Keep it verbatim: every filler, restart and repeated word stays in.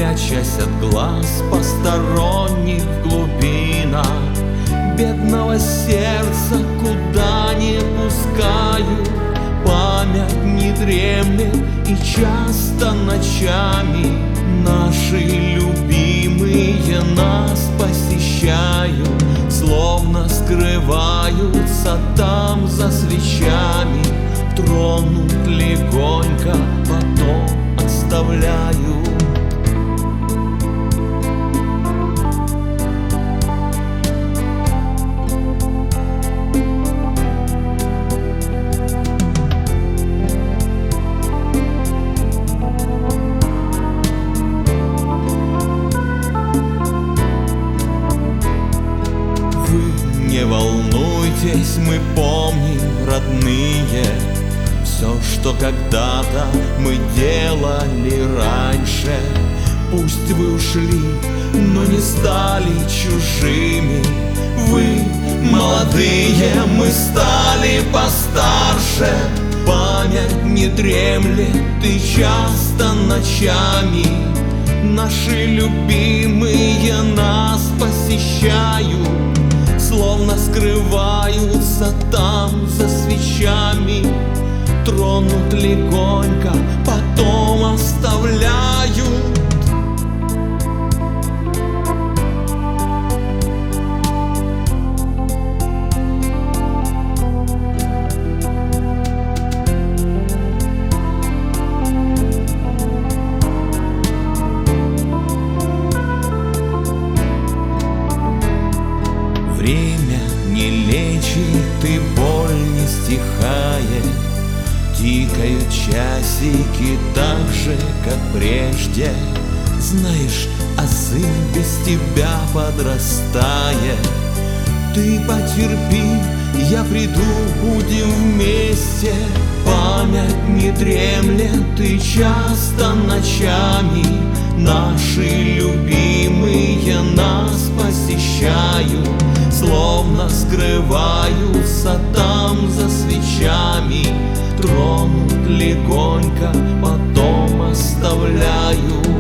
прячась от глаз посторонних в глубинах бедного сердца, куда не пускаю. Память не дремлет и часто ночами наши любимые нас посещают, словно скрываются там за свечами, тронут легонько, потом оставляют. Не волнуйтесь, мы помним, родные, все, что когда-то мы делали раньше. Пусть вы ушли, но не стали чужими. Вы молодые, мы стали постарше. Память не дремлет и часто ночами наши любимые нас посещают, словно скрываются там за свечами, тронут легонько, потом оставляют. Время не лечит и боль не стихает, тикают часики так же, как прежде. Знаешь, а сын без тебя подрастает. Ты потерпи, я приду, будем вместе. Память не дремлет и часто ночами наши любимые нас посещают, словно скрываются там за свечами, тронут легонько, потом оставляют.